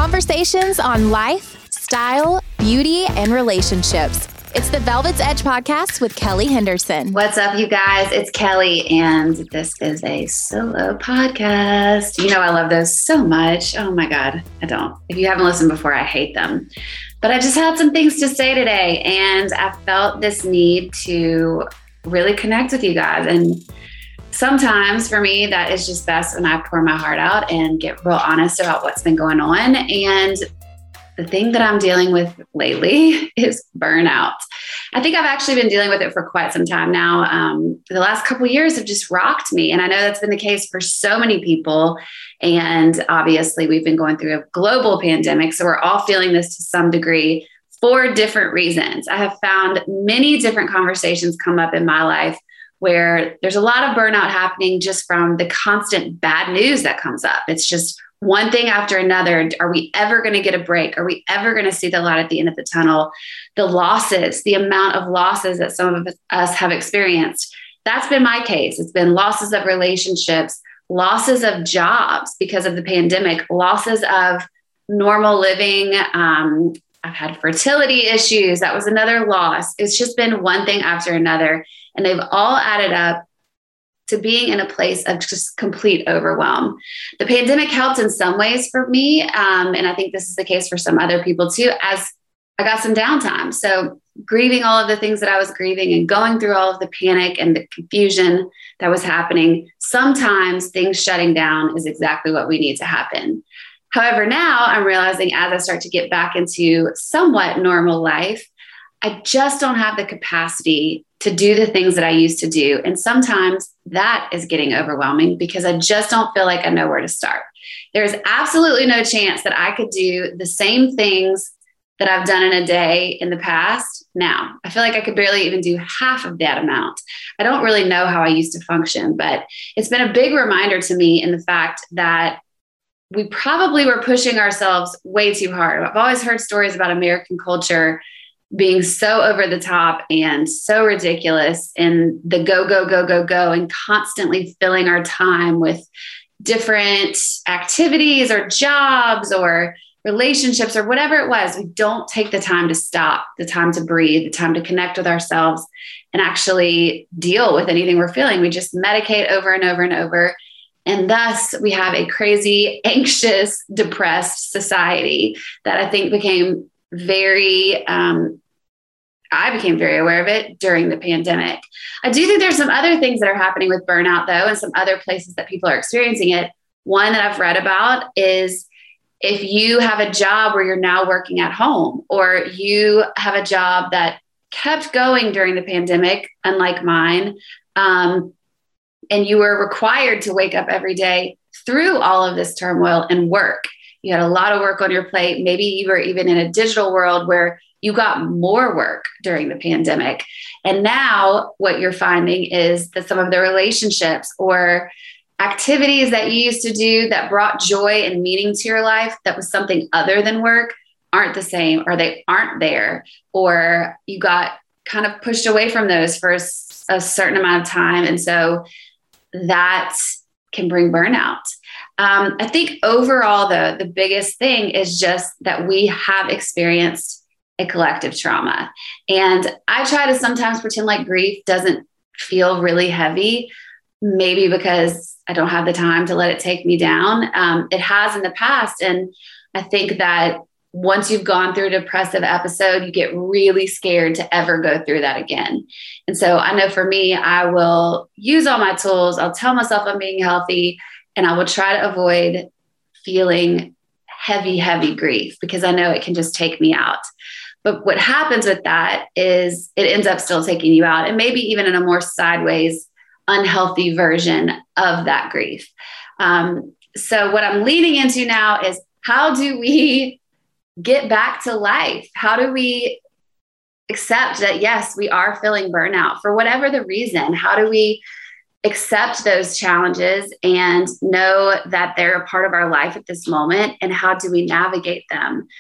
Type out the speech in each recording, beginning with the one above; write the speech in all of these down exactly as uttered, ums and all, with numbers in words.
Conversations on life, style, beauty, and relationships. It's the Velvet's Edge podcast with Kelly Henderson. What's up, you guys? It's Kelly, and this is a solo podcast. You know I love those so much. Oh my God, I don't. If you haven't listened before, I hate them. But I just had some things to say today, and I felt this need to really connect with you guys. And sometimes for me, that is just best when I pour my heart out and get real honest about what's been going on. And the thing that I'm dealing with lately is burnout. I think I've actually been dealing with it for quite some time now. Um, the last couple of years have just rocked me. And I know that's been the case for so many people. And obviously we've been going through a global pandemic. So we're all feeling this to some degree for different reasons. I have found many different conversations come up in my life where there's a lot of burnout happening just from the constant bad news that comes up. It's just one thing after another. Are we ever going to get a break? Are we ever going to see the light at the end of the tunnel? The losses, the amount of losses that some of us have experienced. That's been my case. It's been losses of relationships, losses of jobs because of the pandemic, losses of normal living. Um, I've had fertility issues. That was another loss. It's just been one thing after another. And they've all added up to being in a place of just complete overwhelm. The pandemic helped in some ways for me. Um, and I think this is the case for some other people too, as I got some downtime. So grieving all of the things that I was grieving and going through all of the panic and the confusion that was happening. Sometimes things shutting down is exactly what we need to happen. However, now I'm realizing as I start to get back into somewhat normal life, I just don't have the capacity to do the things that I used to do. And sometimes that is getting overwhelming because I just don't feel like I know where to start. There's absolutely no chance that I could do the same things that I've done in a day in the past. Now, I feel like I could barely even do half of that amount. I don't really know how I used to function, but it's been a big reminder to me in the fact that we probably were pushing ourselves way too hard. I've always heard stories about American culture being so over the top and so ridiculous and the go, go, go, go, go, and constantly filling our time with different activities or jobs or relationships or whatever it was. We don't take the time to stop, the time to breathe, the time to connect with ourselves and actually deal with anything we're feeling. We just medicate over and over and over. And thus we have a crazy, anxious, depressed society that I think became very, um, I became very aware of it during the pandemic. I do think there's some other things that are happening with burnout though, and some other places that people are experiencing it. One that I've read about is if you have a job where you're now working at home, or you have a job that kept going during the pandemic, unlike mine, um, and you were required to wake up every day through all of this turmoil and work. You had a lot of work on your plate. Maybe you were even in a digital world where you got more work during the pandemic. And now what you're finding is that some of the relationships or activities that you used to do that brought joy and meaning to your life, that was something other than work, aren't the same, or they aren't there, or you got kind of pushed away from those for a, a certain amount of time. And so that can bring burnout. Um, I think overall, though, the biggest thing is just that we have experienced a collective trauma. And I try to sometimes pretend like grief doesn't feel really heavy, maybe because I don't have the time to let it take me down. Um, it has in the past. And I think that once you've gone through a depressive episode, you get really scared to ever go through that again. And so I know for me, I will use all my tools. I'll tell myself I'm being healthy, and I will try to avoid feeling heavy, heavy grief because I know it can just take me out. But what happens with that is it ends up still taking you out, and maybe even in a more sideways, unhealthy version of that grief. Um, so what I'm leaning into now is, how do we get back to life? How do we accept that, yes, we are feeling burnout for whatever the reason? How do we accept those challenges and know that they're a part of our life at this moment? And how do we navigate them?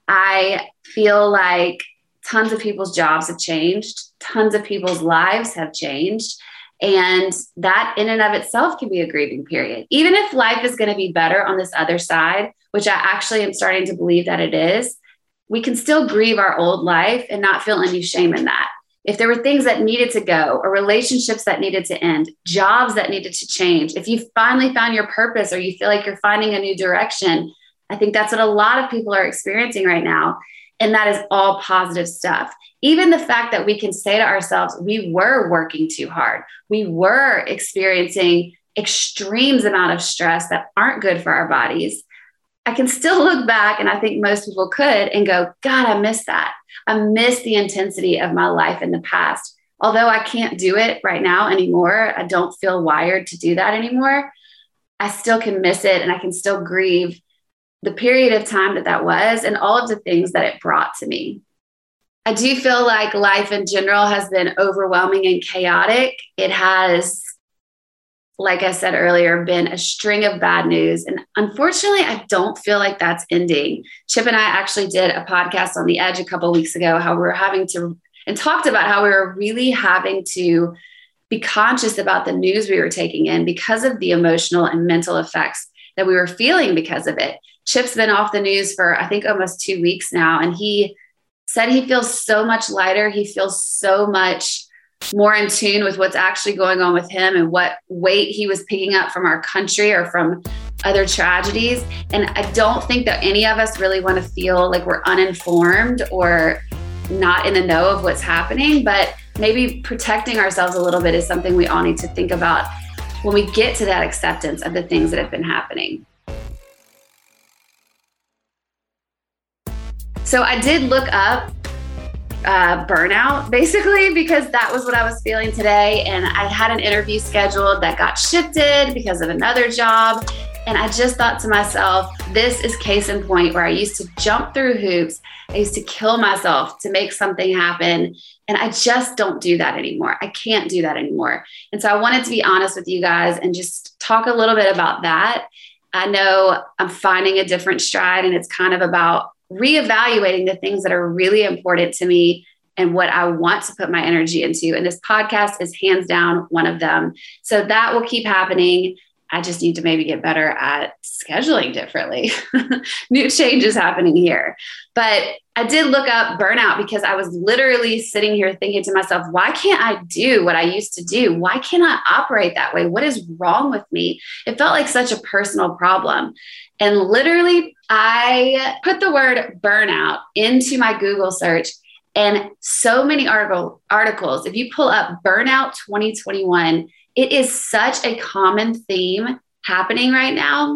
I feel like tons of people's jobs have changed. Tons of people's lives have changed. And that in and of itself can be a grieving period. Even if life is going to be better on this other side, which I actually am starting to believe that it is, we can still grieve our old life and not feel any shame in that. If there were things that needed to go, or relationships that needed to end, jobs that needed to change, if you finally found your purpose or you feel like you're finding a new direction, I think that's what a lot of people are experiencing right now. And that is all positive stuff. Even the fact that we can say to ourselves, we were working too hard. We were experiencing extremes amount of stress that aren't good for our bodies. I can still look back, and I think most people could, and go, God, I miss that. I miss the intensity of my life in the past. Although I can't do it right now anymore, I don't feel wired to do that anymore. I still can miss it, and I can still grieve the period of time that that was and all of the things that it brought to me. I do feel like life in general has been overwhelming and chaotic. It has, like I said earlier, been a string of bad news. And unfortunately, I don't feel like that's ending. Chip and I actually did a podcast on The Edge a couple of weeks ago, how we were having to, and talked about how we were really having to be conscious about the news we were taking in because of the emotional and mental effects that we were feeling because of it. Chip's been off the news for, I think, almost two weeks now. And he said he feels so much lighter. He feels so much more in tune with what's actually going on with him and what weight he was picking up from our country or from other tragedies. And I don't think that any of us really want to feel like we're uninformed or not in the know of what's happening, but maybe protecting ourselves a little bit is something we all need to think about when we get to that acceptance of the things that have been happening. So I did look up uh, burnout, basically, because that was what I was feeling today. And I had an interview scheduled that got shifted because of another job. And I just thought to myself, this is case in point where I used to jump through hoops. I used to kill myself to make something happen. And I just don't do that anymore. I can't do that anymore. And so I wanted to be honest with you guys and just talk a little bit about that. I know I'm finding a different stride, and it's kind of about reevaluating the things that are really important to me and what I want to put my energy into. And this podcast is hands down one of them. So that will keep happening. I just need to maybe get better at scheduling differently. New changes happening here. But I did look up burnout because I was literally sitting here thinking to myself, why can't I do what I used to do? Why can't I operate that way? What is wrong with me? It felt like such a personal problem. And literally, I put the word burnout into my Google search, and so many article, articles, if you pull up burnout twenty twenty-one, it is such a common theme happening right now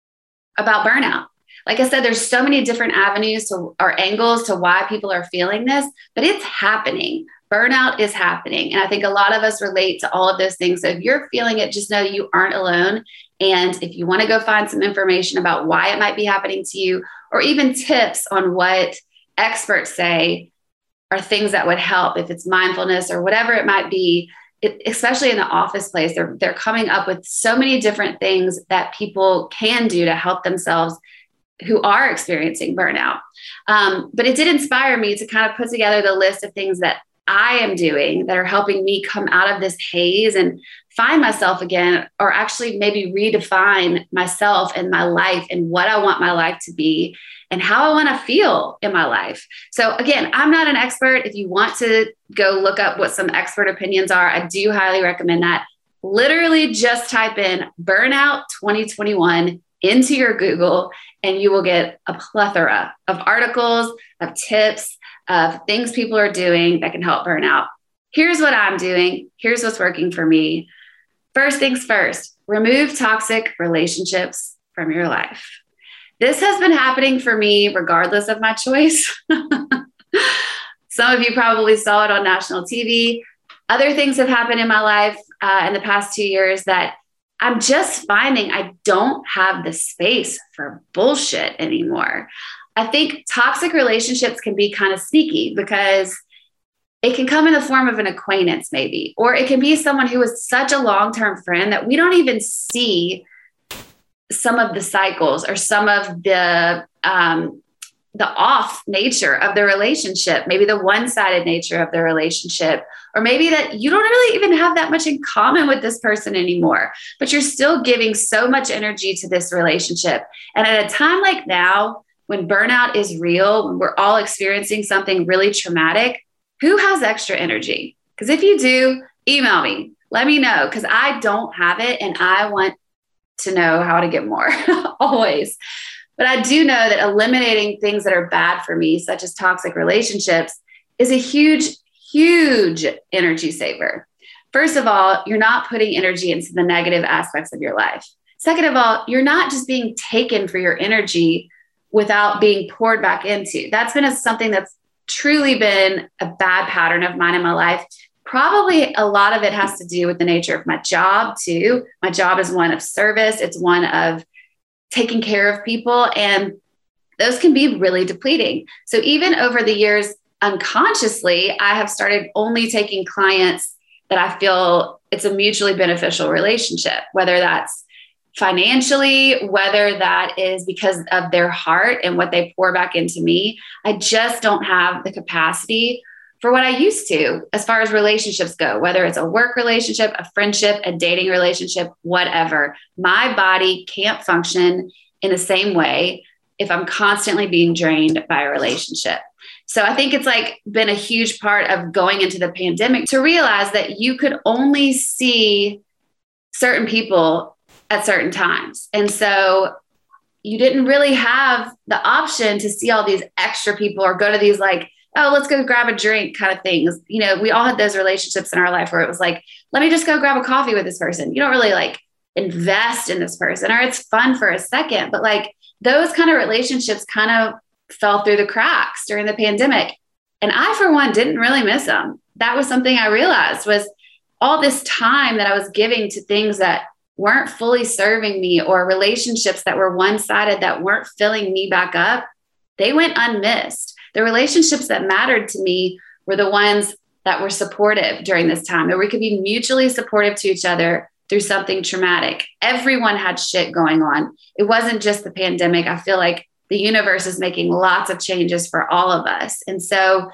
about burnout. Like I said, there's so many different avenues to, or angles to why people are feeling this, but it's happening. Burnout is happening. And I think a lot of us relate to all of those things. So if you're feeling it, just know you aren't alone. And if you want to go find some information about why it might be happening to you, or even tips on what experts say are things that would help, if it's mindfulness or whatever it might be, it, especially in the office place, they're, they're coming up with so many different things that people can do to help themselves who are experiencing burnout. Um, but it did inspire me to kind of put together the list of things that I am doing that are helping me come out of this haze and find myself again, or actually maybe redefine myself and my life and what I want my life to be and how I want to feel in my life. So again, I'm not an expert. If you want to go look up what some expert opinions are, I do highly recommend that. Literally just type in burnout twenty twenty-one into your Google, and you will get a plethora of articles, of tips, of things people are doing that can help burnout. Here's what I'm doing. Here's what's working for me. First things first, remove toxic relationships from your life. This has been happening for me regardless of my choice. Some of you probably saw it on national T V. Other things have happened in my life uh, in the past two years that I'm just finding I don't have the space for bullshit anymore. I think toxic relationships can be kind of sneaky because it can come in the form of an acquaintance maybe, or it can be someone who is such a long-term friend that we don't even see some of the cycles or some of the um, the off nature of the relationship, maybe the one-sided nature of the relationship, or maybe that you don't really even have that much in common with this person anymore, but you're still giving so much energy to this relationship. And at a time like now, when burnout is real, when we're all experiencing something really traumatic, who has extra energy? Because if you do, email me, let me know, because I don't have it and I want to know how to get more always. But I do know that eliminating things that are bad for me, such as toxic relationships, is a huge, huge energy saver. First of all, you're not putting energy into the negative aspects of your life. Second of all, you're not just being taken for your energy without being poured back into. That's been a, something that's truly been a bad pattern of mine in my life. Probably a lot of it has to do with the nature of my job too. My job is one of service. It's one of taking care of people, and those can be really depleting. So even over the years, unconsciously, I have started only taking clients that I feel it's a mutually beneficial relationship, whether that's financially, whether that is because of their heart and what they pour back into me. I just don't have the capacity for what I used to, as far as relationships go, whether it's a work relationship, a friendship, a dating relationship, whatever. My body can't function in the same way if I'm constantly being drained by a relationship. So I think it's like been a huge part of going into the pandemic to realize that you could only see certain people at certain times. And so you didn't really have the option to see all these extra people or go to these like, oh, let's go grab a drink kind of things. You know, we all had those relationships in our life where it was like, let me just go grab a coffee with this person. You don't really like invest in this person, or it's fun for a second, but like those kind of relationships kind of fell through the cracks during the pandemic. And I, for one, didn't really miss them. That was something I realized was all this time that I was giving to things that weren't fully serving me, or relationships that were one-sided that weren't filling me back up. They went unmissed. The relationships that mattered to me were the ones that were supportive during this time, that we could be mutually supportive to each other through something traumatic. Everyone had shit going on. It wasn't just the pandemic. I feel like the universe is making lots of changes for all of us. And so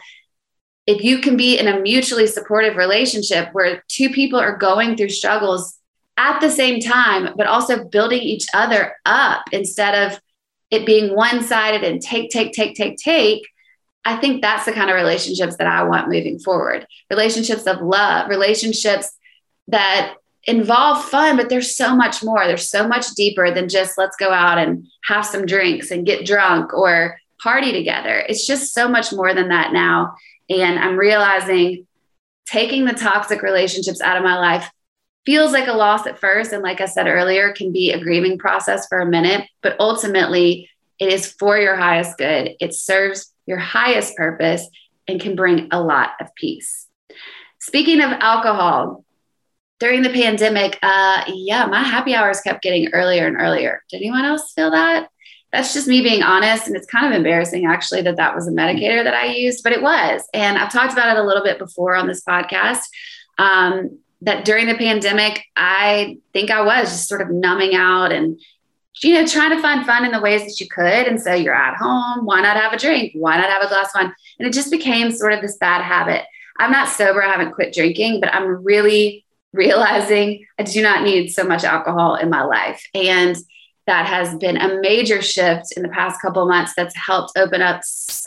if you can be in a mutually supportive relationship where two people are going through struggles at the same time, but also building each other up instead of it being one-sided and take, take, take, take, take, I think that's the kind of relationships that I want moving forward. Relationships of love, relationships that involve fun, but there's so much more. There's so much deeper than just let's go out and have some drinks and get drunk or party together. It's just so much more than that now. And I'm realizing taking the toxic relationships out of my life feels like a loss at first. And like I said earlier, can be a grieving process for a minute, but ultimately it is for your highest good. It serves your highest purpose and can bring a lot of peace. Speaking of alcohol, during the pandemic, uh, yeah, my happy hours kept getting earlier and earlier. Did anyone else feel that? That's just me being honest. And it's kind of embarrassing, actually, that that was a medicator that I used, but it was. And I've talked about it a little bit before on this podcast, um, that during the pandemic, I think I was just sort of numbing out and you know, trying to find fun in the ways that you could. And so you're at home, why not have a drink? Why not have a glass of wine? And it just became sort of this bad habit. I'm not sober. I haven't quit drinking, but I'm really realizing I do not need so much alcohol in my life. And that has been a major shift in the past couple of months that's helped open up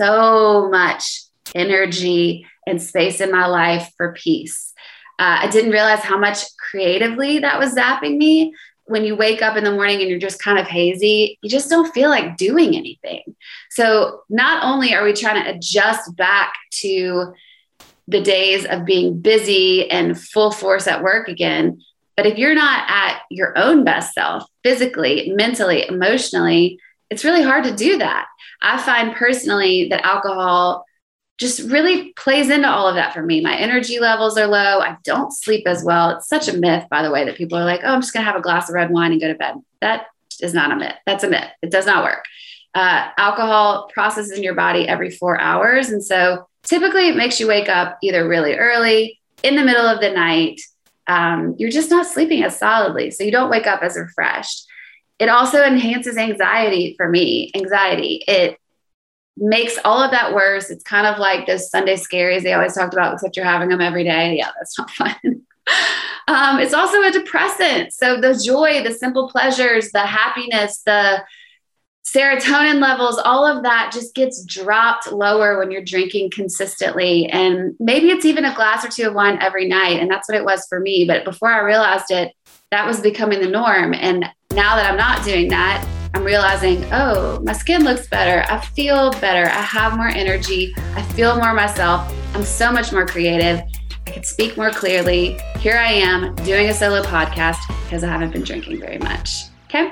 so much energy and space in my life for peace. Uh, I didn't realize how much creatively that was zapping me. When you wake up in the morning and you're just kind of hazy, you just don't feel like doing anything. So not only are we trying to adjust back to the days of being busy and full force at work again, but if you're not at your own best self, physically, mentally, emotionally, it's really hard to do that. I find personally that alcohol just really plays into all of that for me. My energy levels are low. I don't sleep as well. It's such a myth, by the way, that people are like, oh, I'm just going to have a glass of red wine and go to bed. That is not a myth. That's a myth. It does not work. Uh, alcohol processes in your body every four hours. And so typically it makes you wake up either really early, in the middle of the night. Um, you're just not sleeping as solidly. So you don't wake up as refreshed. It also enhances anxiety for me. Anxiety. It makes all of that worse. It's kind of like those Sunday scaries they always talked about, except you're having them every day. Yeah, that's not fun. um, it's also a depressant. So the joy, the simple pleasures, the happiness, the serotonin levels, all of that just gets dropped lower when you're drinking consistently. And maybe it's even a glass or two of wine every night. And that's what it was for me. But before I realized it, that was becoming the norm. And now that I'm not doing that, I'm realizing, oh, my skin looks better. I feel better. I have more energy. I feel more myself. I'm so much more creative. I can speak more clearly. Here I am doing a solo podcast because I haven't been drinking very much. Okay.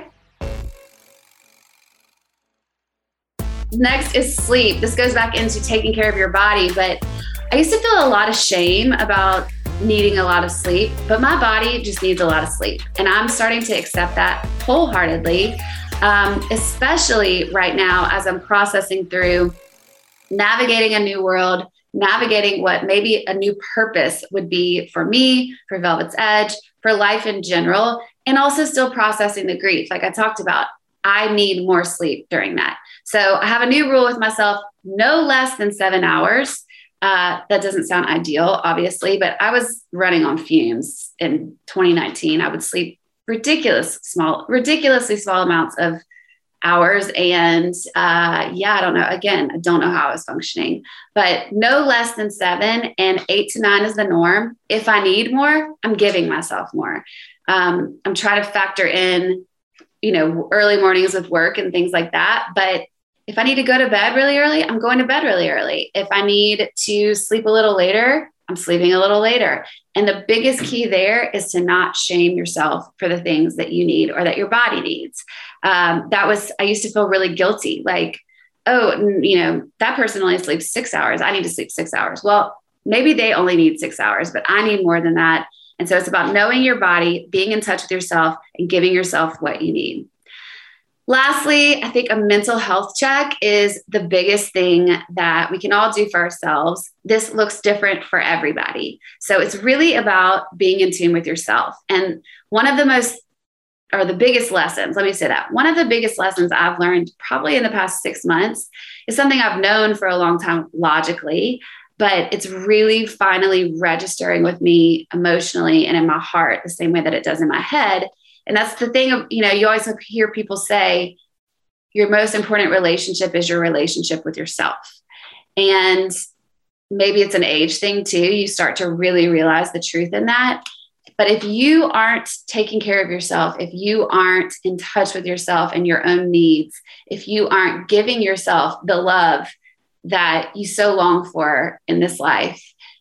Next is sleep. This goes back into taking care of your body, but I used to feel a lot of shame about needing a lot of sleep, but my body just needs a lot of sleep. And I'm starting to accept that wholeheartedly, um, especially right now as I'm processing through navigating a new world, navigating what maybe a new purpose would be for me, for Velvet's Edge, for life in general, and also still processing the grief. Like I talked about, I need more sleep during that. So I have a new rule with myself, no less than seven hours. Uh, that doesn't sound ideal, obviously, but I was running on fumes in twenty nineteen. I would sleep ridiculous small, ridiculously small amounts of hours. And uh, yeah, I don't know. Again, I don't know how I was functioning, but no less than seven, and eight to nine is the norm. If I need more, I'm giving myself more. Um, I'm trying to factor in, you know, early mornings with work and things like that. But if I need to go to bed really early, I'm going to bed really early. If I need to sleep a little later, I'm sleeping a little later. And the biggest key there is to not shame yourself for the things that you need or that your body needs. Um, that was, I used to feel really guilty. Like, oh, you know, that person only sleeps six hours. I need to sleep six hours. Well, maybe they only need six hours, but I need more than that. And so it's about knowing your body, being in touch with yourself, and giving yourself what you need. Lastly, I think a mental health check is the biggest thing that we can all do for ourselves. This looks different for everybody. So it's really about being in tune with yourself. And one of the most, or the biggest lessons, let me say that, one of the biggest lessons I've learned probably in the past six months is something I've known for a long time logically, but it's really finally registering with me emotionally and in my heart the same way that it does in my head. And that's the thing of, you know, you always hear people say your most important relationship is your relationship with yourself. And maybe it's an age thing too. You start to really realize the truth in that. But if you aren't taking care of yourself, if you aren't in touch with yourself and your own needs, if you aren't giving yourself the love that you so long for in this life,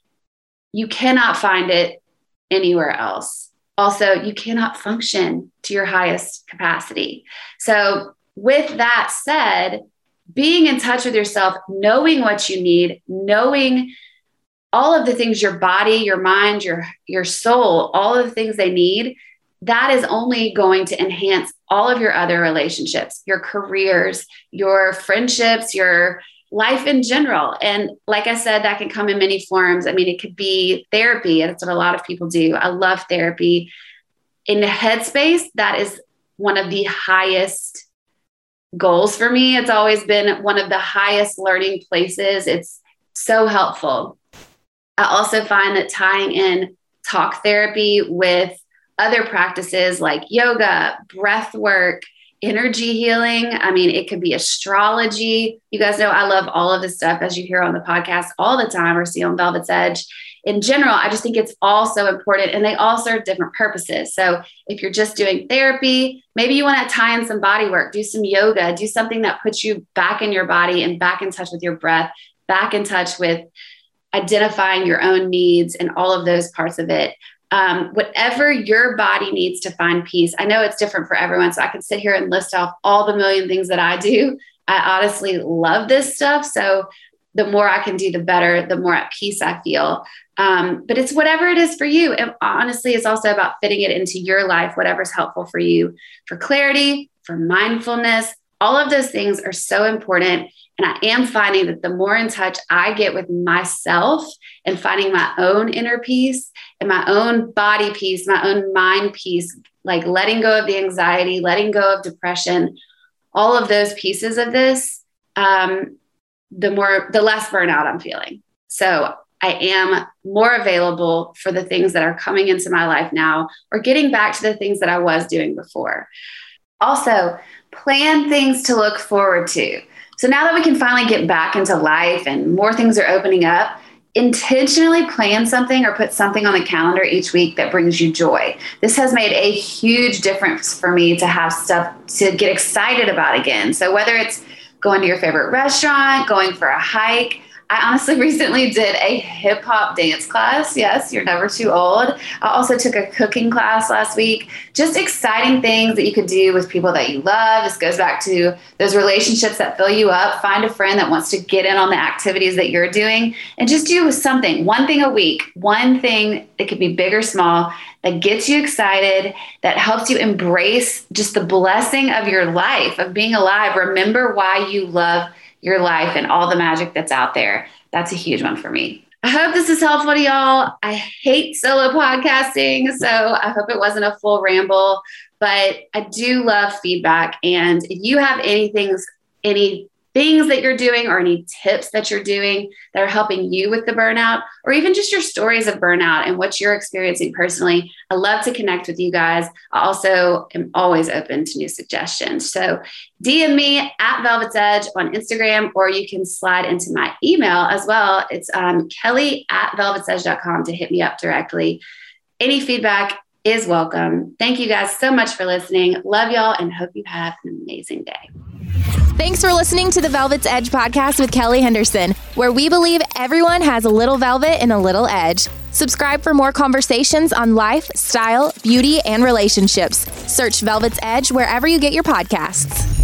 you cannot find it anywhere else. Also, you cannot function to your highest capacity. So with that said, being in touch with yourself, knowing what you need, knowing all of the things your body, your mind, your, your soul, all of the things they need, that is only going to enhance all of your other relationships, your careers, your friendships, your life in general. And like I said, that can come in many forms. I mean, it could be therapy. And that's what a lot of people do. I love therapy. In the headspace, that is one of the highest goals for me. It's always been one of the highest learning places. It's so helpful. I also find that tying in talk therapy with other practices like yoga, breath work, energy healing. I mean, it could be astrology. You guys know I love all of this stuff, as you hear on the podcast all the time or see on Velvet's Edge. In general, I just think it's all so important, and they all serve different purposes. So if you're just doing therapy, maybe you want to tie in some body work, do some yoga, do something that puts you back in your body and back in touch with your breath, back in touch with identifying your own needs and all of those parts of it. Um, whatever your body needs to find peace. I know it's different for everyone, so I can sit here and list off all the million things that I do. I honestly love this stuff. So the more I can do, the better, the more at peace I feel. Um, but it's whatever it is for you. And honestly, it's also about fitting it into your life, whatever's helpful for you, for clarity, for mindfulness. All of those things are so important. And I am finding that the more in touch I get with myself and finding my own inner peace and my own body peace, my own mind peace, like letting go of the anxiety, letting go of depression, all of those pieces of this, um, the more, the less burnout I'm feeling. So I am more available for the things that are coming into my life now, or getting back to the things that I was doing before. Also, plan things to look forward to. So now that we can finally get back into life and more things are opening up, intentionally plan something or put something on the calendar each week that brings you joy. This has made a huge difference for me to have stuff to get excited about again. So whether it's going to your favorite restaurant, going for a hike, I honestly recently did a hip hop dance class. Yes, you're never too old. I also took a cooking class last week. Just exciting things that you could do with people that you love. This goes back to those relationships that fill you up. Find a friend that wants to get in on the activities that you're doing, and just do something, one thing a week, one thing that could be big or small, that gets you excited, that helps you embrace just the blessing of your life, of being alive. Remember why you love your life and all the magic that's out there. That's a huge one for me. I hope this is helpful to y'all. I hate solo podcasting, so I hope it wasn't a full ramble, but I do love feedback. And if you have anything, any things that you're doing or any tips that you're doing that are helping you with the burnout, or even just your stories of burnout and what you're experiencing personally, I love to connect with you guys. I also am always open to new suggestions. So D M me at Velvet's Edge on Instagram, or you can slide into my email as well. It's um, Kelly at velvets edge dot com to hit me up directly. Any feedback is welcome. Thank you guys so much for listening. Love y'all and hope you have an amazing day. Thanks for listening to the Velvet's Edge podcast with Kelly Henderson, where we believe everyone has a little velvet and a little edge. Subscribe for more conversations on life, style, beauty, and relationships. Search Velvet's Edge wherever you get your podcasts.